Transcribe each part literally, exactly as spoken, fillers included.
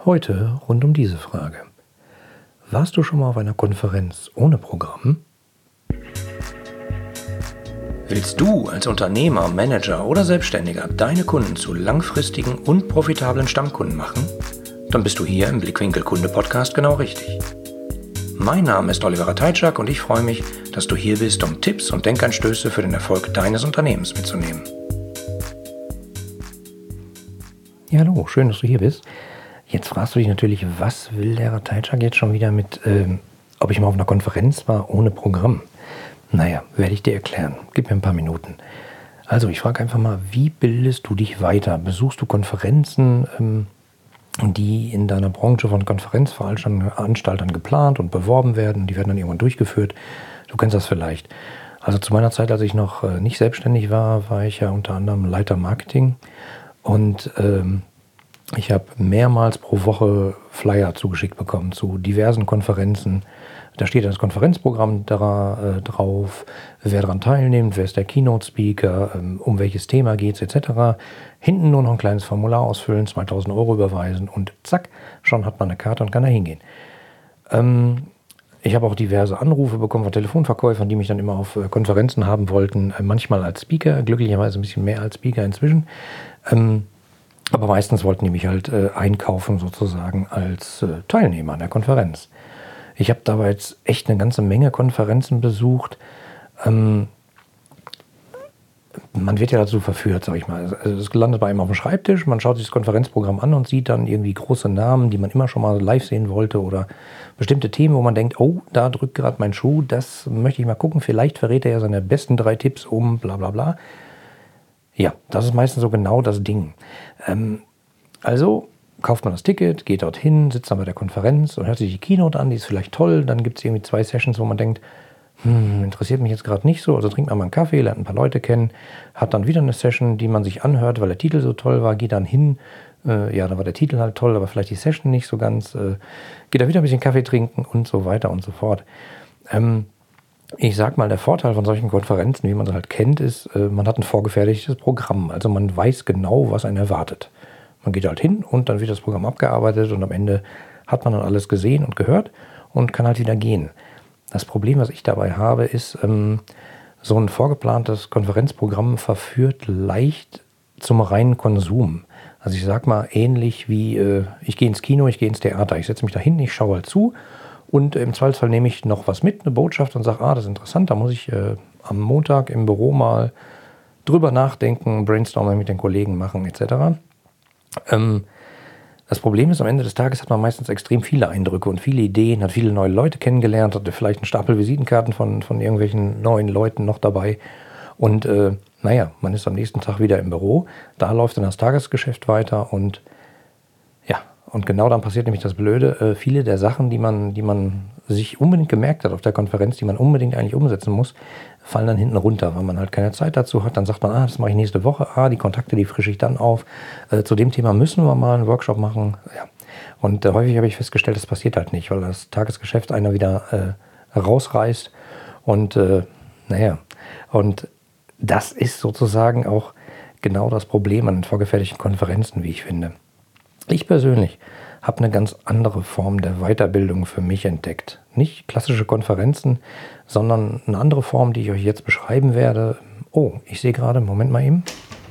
Heute rund um diese Frage. Warst du schon mal auf einer Konferenz ohne Programm? Willst du als Unternehmer, Manager oder Selbstständiger deine Kunden zu langfristigen und profitablen Stammkunden machen? Dann bist du hier im Blickwinkel Kunde Podcast genau richtig. Mein Name ist Oliver Ratajczak und ich freue mich, dass du hier bist, um Tipps und Denkanstöße für den Erfolg deines Unternehmens mitzunehmen. Ja, hallo, schön, dass du hier bist. Jetzt fragst du dich natürlich, was will der Ratajczak jetzt schon wieder mit, ähm, ob ich mal auf einer Konferenz war ohne Programm? Naja, werde ich dir erklären. Gib mir ein paar Minuten. Also, ich frage einfach mal, wie bildest du dich weiter? Besuchst du Konferenzen, ähm, die in deiner Branche von Konferenzveranstaltern geplant und beworben werden? Die werden dann irgendwann durchgeführt. Du kennst das vielleicht. Also zu meiner Zeit, als ich noch äh, nicht selbstständig war, war ich ja unter anderem Leiter Marketing. Und ähm, ich habe mehrmals pro Woche Flyer zugeschickt bekommen zu diversen Konferenzen. Da steht das Konferenzprogramm da, äh, drauf, wer daran teilnimmt, wer ist der Keynote-Speaker, ähm, um welches Thema geht es et cetera. Hinten nur noch ein kleines Formular ausfüllen, zweitausend Euro überweisen und zack, schon hat man eine Karte und kann da hingehen. Ähm, ich habe auch diverse Anrufe bekommen von Telefonverkäufern, die mich dann immer auf äh, Konferenzen haben wollten, äh, manchmal als Speaker, glücklicherweise ein bisschen mehr als Speaker inzwischen. Ähm, aber meistens wollten die mich halt äh, einkaufen sozusagen als äh, Teilnehmer an der Konferenz. Ich habe dabei jetzt echt eine ganze Menge Konferenzen besucht. Ähm, man wird ja dazu verführt, sag ich mal. Also es landet bei einem auf dem Schreibtisch, man schaut sich das Konferenzprogramm an und sieht dann irgendwie große Namen, die man immer schon mal live sehen wollte oder bestimmte Themen, wo man denkt, oh, da drückt gerade mein Schuh, das möchte ich mal gucken. Vielleicht verrät er ja seine besten drei Tipps um bla bla bla. Ja, das ist meistens so genau das Ding. Ähm, also kauft man das Ticket, geht dorthin, sitzt dann bei der Konferenz und hört sich die Keynote an, die ist vielleicht toll. Dann gibt es irgendwie zwei Sessions, wo man denkt, hm, interessiert mich jetzt gerade nicht so. Also trinkt man mal einen Kaffee, lernt ein paar Leute kennen, hat dann wieder eine Session, die man sich anhört, weil der Titel so toll war, geht dann hin. Äh, ja, da war der Titel halt toll, aber vielleicht die Session nicht so ganz. Äh, geht da wieder ein bisschen Kaffee trinken und so weiter und so fort. Ähm, ich sag mal, der Vorteil von solchen Konferenzen, wie man sie halt kennt, ist, äh, man hat ein vorgefertigtes Programm. Also man weiß genau, was einen erwartet. Man geht halt hin und dann wird das Programm abgearbeitet und am Ende hat man dann alles gesehen und gehört und kann halt wieder gehen. Das Problem, was ich dabei habe, ist, ähm, so ein vorgeplantes Konferenzprogramm verführt leicht zum reinen Konsum. Also ich sag mal, ähnlich wie äh, ich gehe ins Kino, ich gehe ins Theater, ich setze mich da hin, ich schaue halt zu und äh, im Zweifelsfall nehme ich noch was mit, eine Botschaft und sage, ah, das ist interessant, da muss ich äh, am Montag im Büro mal drüber nachdenken, Brainstorming mit den Kollegen machen et cetera. Ähm, das Problem ist, am Ende des Tages hat man meistens extrem viele Eindrücke und viele Ideen, hat viele neue Leute kennengelernt, hat vielleicht einen Stapel Visitenkarten von, von irgendwelchen neuen Leuten noch dabei. Und äh, naja, man ist am nächsten Tag wieder im Büro, da läuft dann das Tagesgeschäft weiter und ja, und genau dann passiert nämlich das Blöde, äh, viele der Sachen, die man, die man sich unbedingt gemerkt hat auf der Konferenz, die man unbedingt eigentlich umsetzen muss, fallen dann hinten runter, weil man halt keine Zeit dazu hat. Dann sagt man, ah, das mache ich nächste Woche, ah, die Kontakte, die frische ich dann auf. Äh, zu dem Thema müssen wir mal einen Workshop machen. Ja. Und äh, häufig habe ich festgestellt, das passiert halt nicht, weil das Tagesgeschäft einer wieder äh, rausreißt. Und äh, naja, und das ist sozusagen auch genau das Problem an den vorgefertigten Konferenzen, wie ich finde. Ich persönlich habe eine ganz andere Form der Weiterbildung für mich entdeckt. Nicht klassische Konferenzen, sondern eine andere Form, die ich euch jetzt beschreiben werde. Oh, ich sehe gerade, Moment mal eben.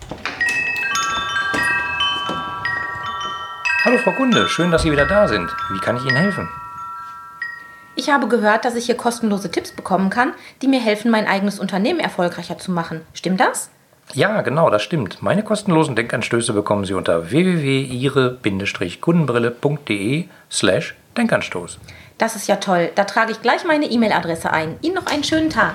Hallo Frau Kunde, schön, dass Sie wieder da sind. Wie kann ich Ihnen helfen? Ich habe gehört, dass ich hier kostenlose Tipps bekommen kann, die mir helfen, mein eigenes Unternehmen erfolgreicher zu machen. Stimmt das? Ja, genau, das stimmt. Meine kostenlosen Denkanstöße bekommen Sie unter w w w punkt ihre kundenbrille punkt de slash Denkanstoß. Das ist ja toll. Da trage ich gleich meine E-Mail-Adresse ein. Ihnen noch einen schönen Tag.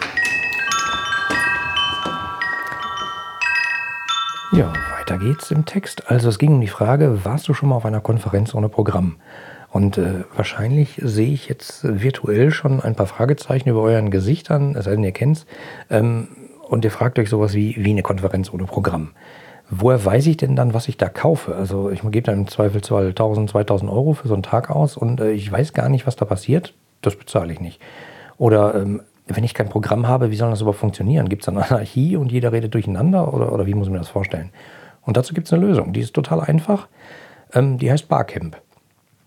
Ja, weiter geht's im Text. Also es ging um die Frage, warst du schon mal auf einer Konferenz ohne Programm? Und äh, wahrscheinlich sehe ich jetzt virtuell schon ein paar Fragezeichen über euren Gesichtern, es sei denn, ihr kennt's. Ähm, Und ihr fragt euch sowas wie, wie eine Konferenz ohne Programm. Woher weiß ich denn dann, was ich da kaufe? Also ich gebe dann im Zweifelsfall tausend, zweitausend Euro für so einen Tag aus und äh, ich weiß gar nicht, was da passiert. Das bezahle ich nicht. Oder ähm, wenn ich kein Programm habe, wie soll das überhaupt funktionieren? Gibt es dann Anarchie und jeder redet durcheinander? Oder, oder wie muss ich mir das vorstellen? Und dazu gibt es eine Lösung. Die ist total einfach. Ähm, die heißt Barcamp.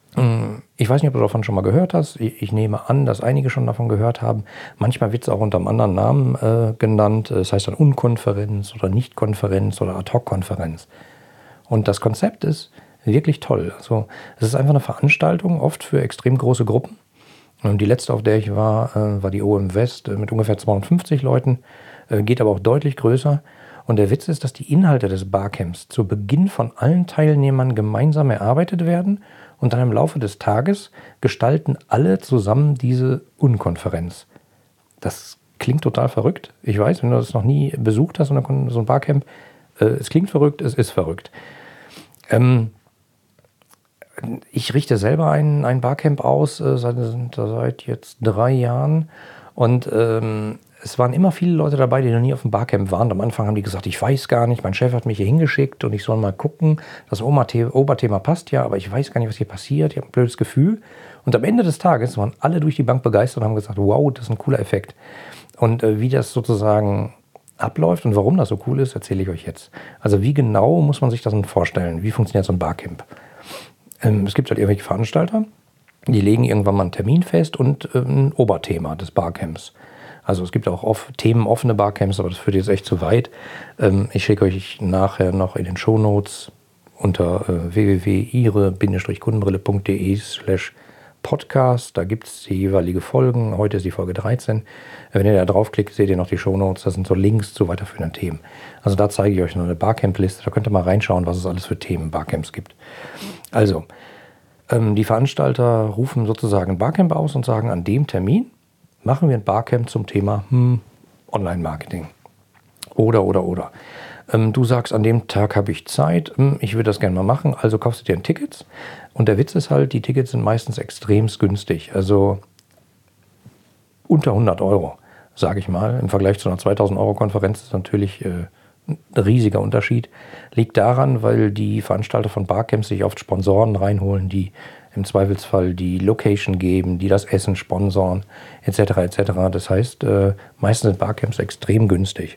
ich weiß nicht, ob du davon schon mal gehört hast. Ich, ich nehme an, dass einige schon davon gehört haben. Manchmal wird es auch unter einem anderen Namen äh, genannt. Das heißt dann Unkonferenz oder Nicht-Konferenz oder Ad-Hoc-Konferenz. Und das Konzept ist wirklich toll. Also es ist einfach eine Veranstaltung, oft für extrem große Gruppen. Und die letzte, auf der ich war, äh, war die O M West äh, mit ungefähr zweihundertfünfzig Leuten, äh, geht aber auch deutlich größer. Und der Witz ist, dass die Inhalte des Barcamps zu Beginn von allen Teilnehmern gemeinsam erarbeitet werden und dann im Laufe des Tages gestalten alle zusammen diese Unkonferenz. Das klingt total verrückt. Ich weiß, wenn du das noch nie besucht hast, so ein Barcamp, äh, es klingt verrückt, es ist verrückt. Ähm, ich richte selber ein, ein Barcamp aus, äh, seit, seit jetzt drei Jahren und ähm, es waren immer viele Leute dabei, die noch nie auf dem Barcamp waren. Am Anfang haben die gesagt, ich weiß gar nicht, mein Chef hat mich hier hingeschickt und ich soll mal gucken. Das Oberthema passt ja, aber ich weiß gar nicht, was hier passiert. Ich habe ein blödes Gefühl. Und am Ende des Tages waren alle durch die Bank begeistert und haben gesagt, wow, das ist ein cooler Effekt. Und äh, wie das sozusagen abläuft und warum das so cool ist, erzähle ich euch jetzt. Also wie genau muss man sich das denn vorstellen? Wie funktioniert so ein Barcamp? Ähm, es gibt halt irgendwelche Veranstalter, die legen irgendwann mal einen Termin fest und äh, ein Oberthema des Barcamps. Also es gibt auch off- themenoffene Barcamps, aber das führt jetzt echt zu weit. Ähm, ich schicke euch nachher noch in den Shownotes unter äh, w w w punkt ihre kundenbrille punkt d e slash podcast. Da gibt es die jeweilige Folgen. Heute ist die Folge dreizehn. Wenn ihr da draufklickt, seht ihr noch die Shownotes. Das sind so Links zu weiterführenden Themen. Also da zeige ich euch noch eine Barcamp-Liste. Da könnt ihr mal reinschauen, was es alles für Themen Barcamps gibt. Also, ähm, die Veranstalter rufen sozusagen ein Barcamp aus und sagen, an dem Termin machen wir ein Barcamp zum Thema hm, Online-Marketing. Oder, oder, oder. Ähm, du sagst, an dem Tag habe ich Zeit, hm, ich würde das gerne mal machen, also kaufst du dir ein Ticket. Und der Witz ist halt, die Tickets sind meistens extrem günstig. Also unter hundert Euro, sage ich mal. Im Vergleich zu einer zweitausend Euro Konferenz ist natürlich äh, ein riesiger Unterschied. Liegt daran, weil die Veranstalter von Barcamps sich oft Sponsoren reinholen, die im Zweifelsfall die Location geben, die das Essen sponsoren, et cetera et cetera. Das heißt, äh, meistens sind Barcamps extrem günstig.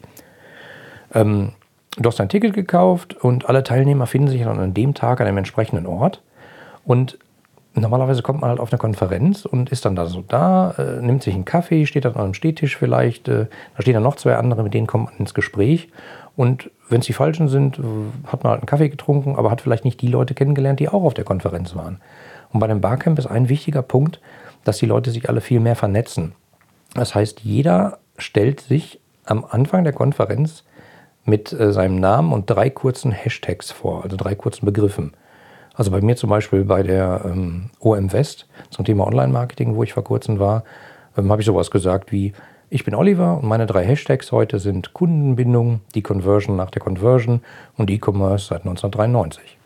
Ähm, du hast ein Ticket gekauft und alle Teilnehmer finden sich dann an dem Tag an einem entsprechenden Ort. Und normalerweise kommt man halt auf eine Konferenz und ist dann da so da, äh, nimmt sich einen Kaffee, steht dann an einem Stehtisch vielleicht, äh, da stehen dann noch zwei andere, mit denen kommt man ins Gespräch. Und wenn es die Falschen sind, äh, hat man halt einen Kaffee getrunken, aber hat vielleicht nicht die Leute kennengelernt, die auch auf der Konferenz waren. Und bei dem Barcamp ist ein wichtiger Punkt, dass die Leute sich alle viel mehr vernetzen. Das heißt, jeder stellt sich am Anfang der Konferenz mit äh, seinem Namen und drei kurzen Hashtags vor, also drei kurzen Begriffen. Also bei mir zum Beispiel bei der ähm, O M West zum Thema Online-Marketing, wo ich vor kurzem war, ähm, habe ich sowas gesagt wie, ich bin Oliver und meine drei Hashtags heute sind Kundenbindung, die Conversion nach der Conversion und E-Commerce seit neunzehnhundertdreiundneunzig.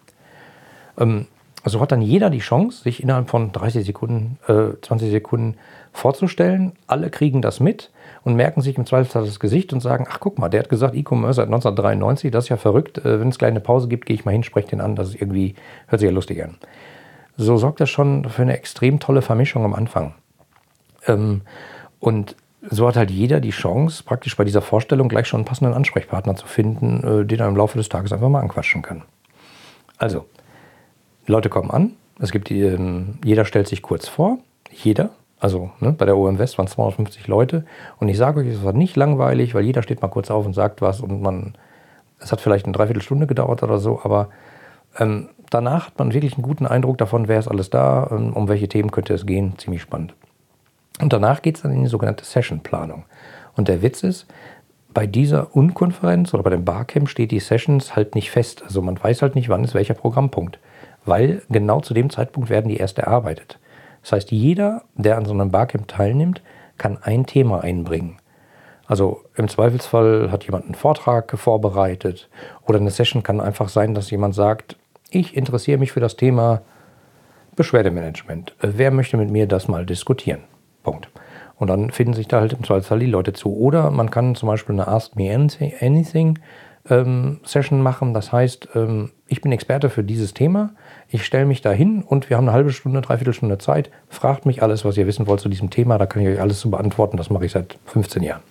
Ähm, Also hat dann jeder die Chance, sich innerhalb von dreißig Sekunden, äh, zwanzig Sekunden vorzustellen. Alle kriegen das mit und merken sich im Zweifelsfall das Gesicht und sagen, ach guck mal, der hat gesagt E-Commerce seit neunzehnhundertdreiundneunzig, das ist ja verrückt. Äh, wenn es kleine Pause gibt, gehe ich mal hin, spreche den an, das ist irgendwie, hört sich ja lustig an. So sorgt das schon für eine extrem tolle Vermischung am Anfang. Ähm, und so hat halt jeder die Chance, praktisch bei dieser Vorstellung gleich schon einen passenden Ansprechpartner zu finden, äh, den er im Laufe des Tages einfach mal anquatschen kann. Also, Leute kommen an, es gibt die, ähm, jeder stellt sich kurz vor, jeder, also ne, bei der O M West waren es zweihundertfünfzig Leute und ich sage euch, es war nicht langweilig, weil jeder steht mal kurz auf und sagt was und man, es hat vielleicht eine Dreiviertelstunde gedauert oder so, aber ähm, danach hat man wirklich einen guten Eindruck davon, wer ist alles da, ähm, um welche Themen könnte es gehen, ziemlich spannend. Und danach geht es dann in die sogenannte Session-Planung. Und der Witz ist, bei dieser Unkonferenz oder bei dem Barcamp steht die Sessions halt nicht fest, also man weiß halt nicht, wann ist welcher Programmpunkt. Weil genau zu dem Zeitpunkt werden die erst erarbeitet. Das heißt, jeder, der an so einem Barcamp teilnimmt, kann ein Thema einbringen. Also im Zweifelsfall hat jemand einen Vortrag vorbereitet oder eine Session kann einfach sein, dass jemand sagt, ich interessiere mich für das Thema Beschwerdemanagement. Wer möchte mit mir das mal diskutieren? Punkt. Und dann finden sich da halt im Zweifelsfall die Leute zu. Oder man kann zum Beispiel eine Ask Me Anything ähm, Session machen. Das heißt, ähm, ich bin Experte für dieses Thema. Ich stelle mich da hin und wir haben eine halbe Stunde, dreiviertel Stunde Zeit. Fragt mich alles, was ihr wissen wollt zu diesem Thema. Da kann ich euch alles zu beantworten. Das mache ich seit fünfzehn Jahren.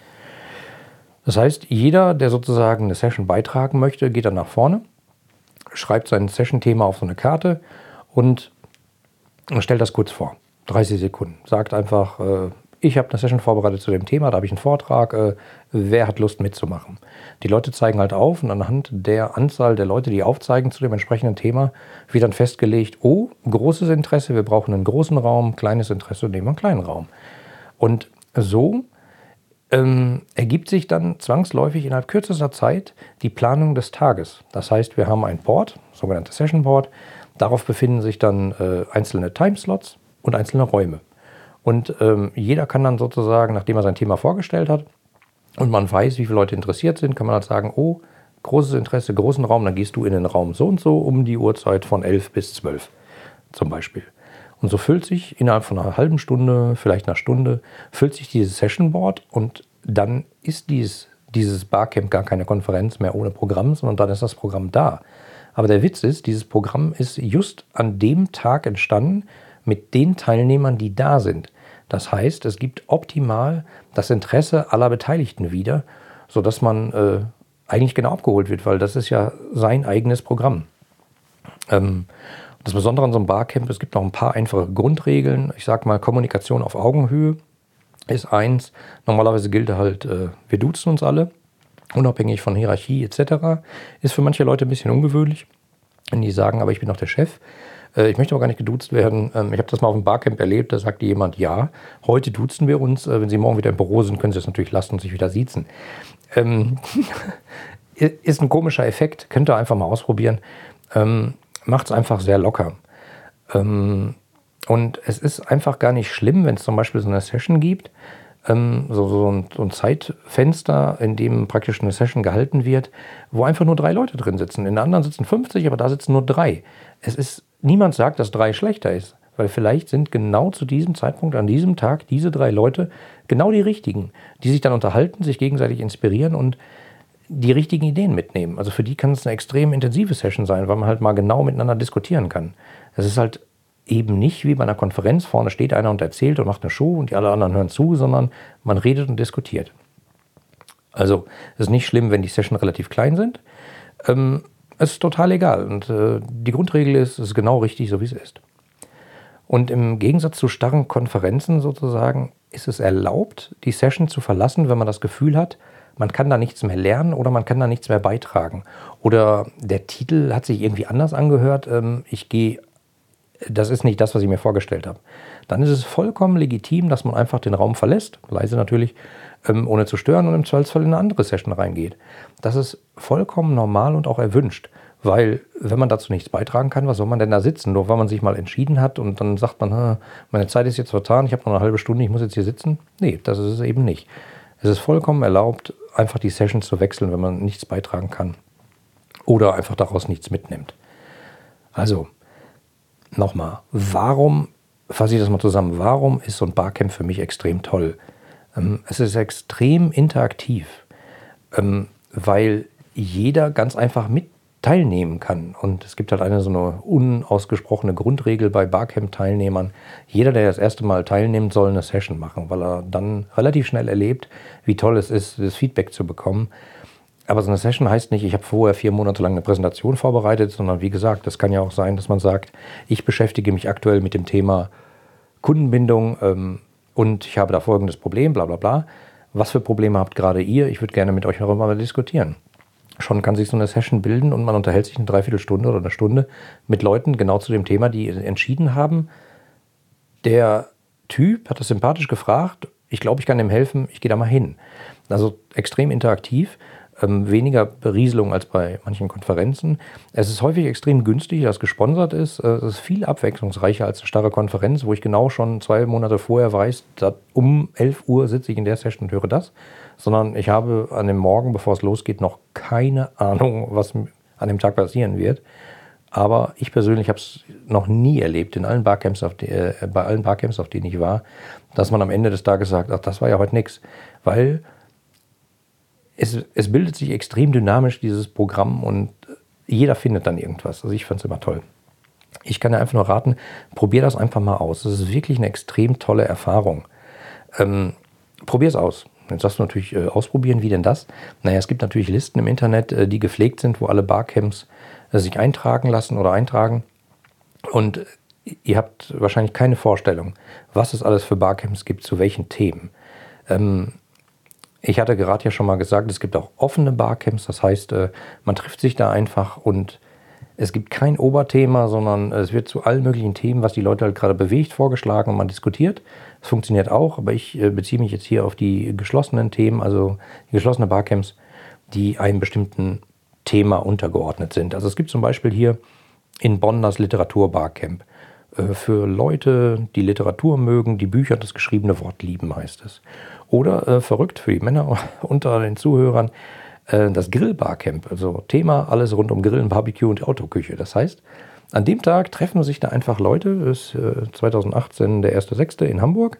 Das heißt, jeder, der sozusagen eine Session beitragen möchte, geht dann nach vorne, schreibt sein Session-Thema auf so eine Karte und stellt das kurz vor, dreißig Sekunden. Sagt einfach, äh, ich habe eine Session vorbereitet zu dem Thema, da habe ich einen Vortrag, äh, wer hat Lust mitzumachen? Die Leute zeigen halt auf und anhand der Anzahl der Leute, die aufzeigen zu dem entsprechenden Thema, wird dann festgelegt, oh, großes Interesse, wir brauchen einen großen Raum, kleines Interesse, nehmen wir einen kleinen Raum. Und so ähm, ergibt sich dann zwangsläufig innerhalb kürzester Zeit die Planung des Tages. Das heißt, wir haben ein Board, sogenanntes Session Board, darauf befinden sich dann äh, einzelne Timeslots und einzelne Räume. Und ähm, jeder kann dann sozusagen, nachdem er sein Thema vorgestellt hat und man weiß, wie viele Leute interessiert sind, kann man halt sagen, oh, großes Interesse, großen Raum, dann gehst du in den Raum so und so um die Uhrzeit von elf bis zwölf zum Beispiel. Und so füllt sich innerhalb von einer halben Stunde, vielleicht einer Stunde, füllt sich dieses Session Board und dann ist dieses, dieses Barcamp gar keine Konferenz mehr ohne Programm, sondern dann ist das Programm da. Aber der Witz ist, dieses Programm ist just an dem Tag entstanden mit den Teilnehmern, die da sind. Das heißt, es gibt optimal das Interesse aller Beteiligten wieder, sodass man äh, eigentlich genau abgeholt wird, weil das ist ja sein eigenes Programm. Ähm, das Besondere an so einem Barcamp, es gibt noch ein paar einfache Grundregeln. Ich sage mal, Kommunikation auf Augenhöhe ist eins. Normalerweise gilt halt, äh, wir duzen uns alle, unabhängig von Hierarchie et cetera. Ist für manche Leute ein bisschen ungewöhnlich, wenn die sagen, aber ich bin doch der Chef. Äh, ich möchte aber gar nicht geduzt werden. Ähm, ich habe das mal auf dem Barcamp erlebt, da sagte jemand, ja, heute duzen wir uns. Äh, wenn Sie morgen wieder im Büro sind, können Sie es natürlich lassen und sich wieder siezen. Ähm, ist ein komischer Effekt, könnt ihr einfach mal ausprobieren. Ähm, macht es einfach sehr locker. Ähm, und es ist einfach gar nicht schlimm, wenn es zum Beispiel so eine Session gibt, ähm, so, so, ein, so ein Zeitfenster, in dem praktisch eine Session gehalten wird, wo einfach nur drei Leute drin sitzen. In der anderen sitzen fünfzig, aber da sitzen nur drei. Es ist, niemand sagt, dass drei schlechter ist, weil vielleicht sind genau zu diesem Zeitpunkt, an diesem Tag, diese drei Leute genau die richtigen, die sich dann unterhalten, sich gegenseitig inspirieren und die richtigen Ideen mitnehmen. Also für die kann es eine extrem intensive Session sein, weil man halt mal genau miteinander diskutieren kann. Es ist halt eben nicht wie bei einer Konferenz, vorne steht einer und erzählt und macht eine Show und die alle anderen hören zu, sondern man redet und diskutiert. Also es ist nicht schlimm, wenn die Session relativ klein sind. Ähm, es ist total egal und äh, die Grundregel ist, es ist genau richtig, so wie es ist. Und im Gegensatz zu starren Konferenzen sozusagen ist es erlaubt, die Session zu verlassen, wenn man das Gefühl hat, man kann da nichts mehr lernen oder man kann da nichts mehr beitragen. Oder der Titel hat sich irgendwie anders angehört. Ähm, ich gehe, das ist nicht das, was ich mir vorgestellt habe. Dann ist es vollkommen legitim, dass man einfach den Raum verlässt, leise natürlich, ähm, ohne zu stören und im Zweifelsfall in eine andere Session reingeht. Das ist vollkommen normal und auch erwünscht. Weil, wenn man dazu nichts beitragen kann, was soll man denn da sitzen? Nur weil man sich mal entschieden hat und dann sagt man, meine Zeit ist jetzt vertan, ich habe noch eine halbe Stunde, ich muss jetzt hier sitzen. Nee, das ist es eben nicht. Es ist vollkommen erlaubt, einfach die Sessions zu wechseln, wenn man nichts beitragen kann. Oder einfach daraus nichts mitnimmt. Also, nochmal, warum, fasse ich das mal zusammen, warum ist so ein Barcamp für mich extrem toll? Ähm, es ist extrem interaktiv, ähm, weil jeder ganz einfach mit teilnehmen kann. Und es gibt halt eine so eine unausgesprochene Grundregel bei Barcamp-Teilnehmern. Jeder, der das erste Mal teilnimmt, soll eine Session machen, weil er dann relativ schnell erlebt, wie toll es ist, das Feedback zu bekommen. Aber so eine Session heißt nicht, ich habe vorher vier Monate lang eine Präsentation vorbereitet, sondern wie gesagt, das kann ja auch sein, dass man sagt, ich beschäftige mich aktuell mit dem Thema Kundenbindung ähm, und ich habe da folgendes Problem, bla bla bla. Was für Probleme habt gerade ihr? Ich würde gerne mit euch darüber mal diskutieren. Schon kann sich so eine Session bilden und man unterhält sich eine Dreiviertelstunde oder eine Stunde mit Leuten genau zu dem Thema, die entschieden haben. Der Typ hat das sympathisch gefragt, ich glaube, ich kann ihm helfen, ich gehe da mal hin. Also extrem interaktiv, ähm, weniger Berieselung als bei manchen Konferenzen. Es ist häufig extrem günstig, dass es gesponsert ist. Es ist viel abwechslungsreicher als eine starre Konferenz, wo ich genau schon zwei Monate vorher weiß, um elf Uhr sitze ich in der Session und höre das. Sondern ich habe an dem Morgen, bevor es losgeht, noch keine Ahnung, was an dem Tag passieren wird. Aber ich persönlich habe es noch nie erlebt, in allen Barcamps, auf die, äh, bei allen Barcamps, auf denen ich war, dass man am Ende des Tages sagt, ach, das war ja heute nichts. Weil es, es bildet sich extrem dynamisch, dieses Programm, und jeder findet dann irgendwas. Also ich fand es immer toll. Ich kann dir einfach nur raten, probier das einfach mal aus. Das ist wirklich eine extrem tolle Erfahrung. Ähm, probier es aus. Jetzt sagst du natürlich, äh, ausprobieren, wie denn das? Naja, es gibt natürlich Listen im Internet, äh, die gepflegt sind, wo alle Barcamps äh, sich eintragen lassen oder eintragen. Und ihr habt wahrscheinlich keine Vorstellung, was es alles für Barcamps gibt, zu welchen Themen. Ähm, ich hatte gerade ja schon mal gesagt, es gibt auch offene Barcamps, das heißt, äh, man trifft sich da einfach und es gibt kein Oberthema, sondern es wird zu allen möglichen Themen, was die Leute halt gerade bewegt, vorgeschlagen und man diskutiert. Das funktioniert auch, aber ich äh, beziehe mich jetzt hier auf die geschlossenen Themen, also die geschlossenen Barcamps, die einem bestimmten Thema untergeordnet sind. Also es gibt zum Beispiel hier in Bonn das Literatur-Barcamp. Äh, für Leute, die Literatur mögen, die Bücher und das geschriebene Wort lieben, heißt es. Oder äh, verrückt für die Männer unter den Zuhörern, äh, das Grill-Barcamp. Also Thema alles rund um Grillen, Barbecue und Autoküche. Das heißt, an dem Tag treffen sich da einfach Leute, ist äh, zweitausendachtzehn der erster sechste in Hamburg.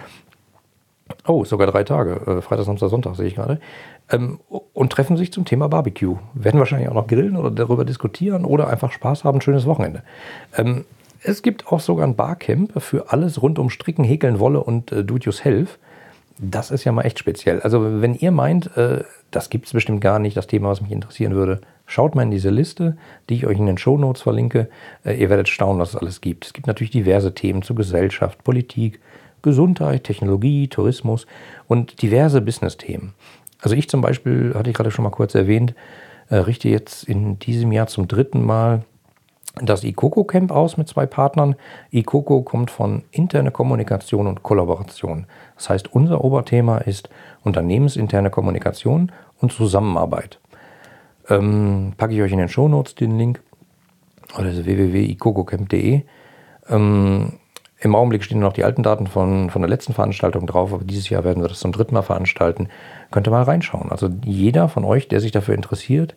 Oh, sogar drei Tage, äh, Freitag, Samstag, Sonntag sehe ich gerade. Ähm, und treffen sich zum Thema Barbecue. Werden wahrscheinlich auch noch grillen oder darüber diskutieren oder einfach Spaß haben, ein schönes Wochenende. Ähm, es gibt auch sogar ein Barcamp für alles rund um Stricken, Häkeln, Wolle und äh, Do-it-yourself. Das ist ja mal echt speziell. Also wenn ihr meint, äh, das gibt es bestimmt gar nicht, das Thema, was mich interessieren würde, schaut mal in diese Liste, die ich euch in den Shownotes verlinke. Äh, ihr werdet staunen, was es alles gibt. Es gibt natürlich diverse Themen zu Gesellschaft, Politik, Gesundheit, Technologie, Tourismus und diverse Business-Themen. Also ich zum Beispiel, hatte ich gerade schon mal kurz erwähnt, äh, richte jetzt in diesem Jahr zum dritten Mal das ICOCO-Camp aus mit zwei Partnern. ICOCO kommt von interne Kommunikation und Kollaboration. Das heißt, unser Oberthema ist unternehmensinterne Kommunikation und Zusammenarbeit. Ähm, packe ich euch in den Shownotes den Link, also w w w punkt i c o c o camp punkt d e. Ähm, Im Augenblick stehen noch die alten Daten von, von der letzten Veranstaltung drauf, aber dieses Jahr werden wir das zum dritten Mal veranstalten. Könnt ihr mal reinschauen. Also jeder von euch, der sich dafür interessiert,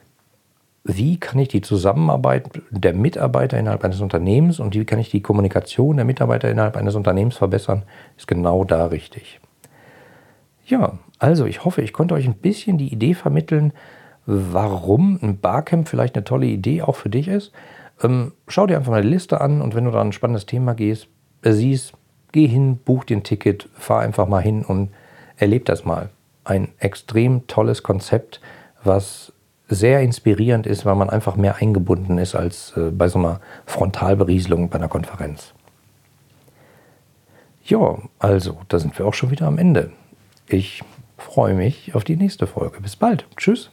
wie kann ich die Zusammenarbeit der Mitarbeiter innerhalb eines Unternehmens und wie kann ich die Kommunikation der Mitarbeiter innerhalb eines Unternehmens verbessern, ist genau da richtig. Ja, also ich hoffe, ich konnte euch ein bisschen die Idee vermitteln, warum ein Barcamp vielleicht eine tolle Idee auch für dich ist. Ähm, schau dir einfach mal die Liste an und wenn du da ein spannendes Thema gehst, äh, siehst, geh hin, buch dir ein Ticket, fahr einfach mal hin und erleb das mal. Ein extrem tolles Konzept, was sehr inspirierend ist, weil man einfach mehr eingebunden ist als äh, bei so einer Frontalberieselung bei einer Konferenz. Ja, also, da sind wir auch schon wieder am Ende. Ich freue mich auf die nächste Folge. Bis bald. Tschüss.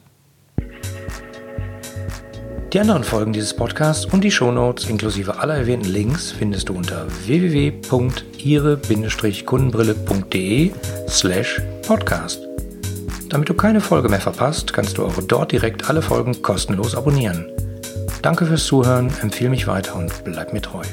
Die anderen Folgen dieses Podcasts und die Shownotes inklusive aller erwähnten Links findest du unter w w w punkt ihre Bindestrich kundenbrille punkt d e slash podcast. Damit du keine Folge mehr verpasst, kannst du auch dort direkt alle Folgen kostenlos abonnieren. Danke fürs Zuhören, empfehle mich weiter und bleib mir treu.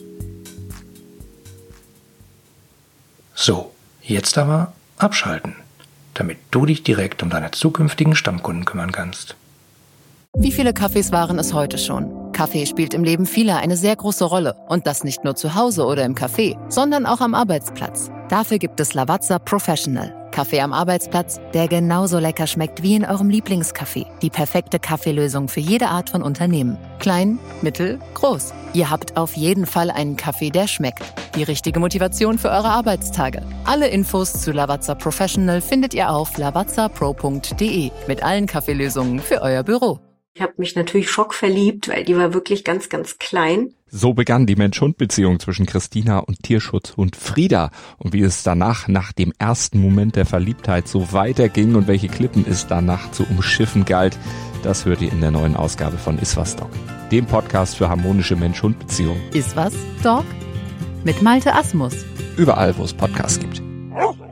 So, jetzt aber abschalten, damit du dich direkt um deine zukünftigen Stammkunden kümmern kannst. Wie viele Kaffees waren es heute schon? Kaffee spielt im Leben vieler eine sehr große Rolle. Und das nicht nur zu Hause oder im Café, sondern auch am Arbeitsplatz. Dafür gibt es Lavazza Professional. Kaffee am Arbeitsplatz, der genauso lecker schmeckt wie in eurem Lieblingscafé. Die perfekte Kaffeelösung für jede Art von Unternehmen. Klein, mittel, groß. Ihr habt auf jeden Fall einen Kaffee, der schmeckt. Die richtige Motivation für eure Arbeitstage. Alle Infos zu Lavazza Professional findet ihr auf lavazza pro punkt d e mit allen Kaffeelösungen für euer Büro. Ich habe mich natürlich schockverliebt, weil die war wirklich ganz, ganz klein. So begann die Mensch-Hund-Beziehung zwischen Christina und Tierschutzhund Frieda. Und wie es danach, nach dem ersten Moment der Verliebtheit, so weiterging und welche Klippen es danach zu umschiffen galt, das hört ihr in der neuen Ausgabe von Iswas Dog, dem Podcast für harmonische Mensch-Hund-Beziehungen. Iswas Dog? Mit Malte Asmus. Überall, wo es Podcasts gibt.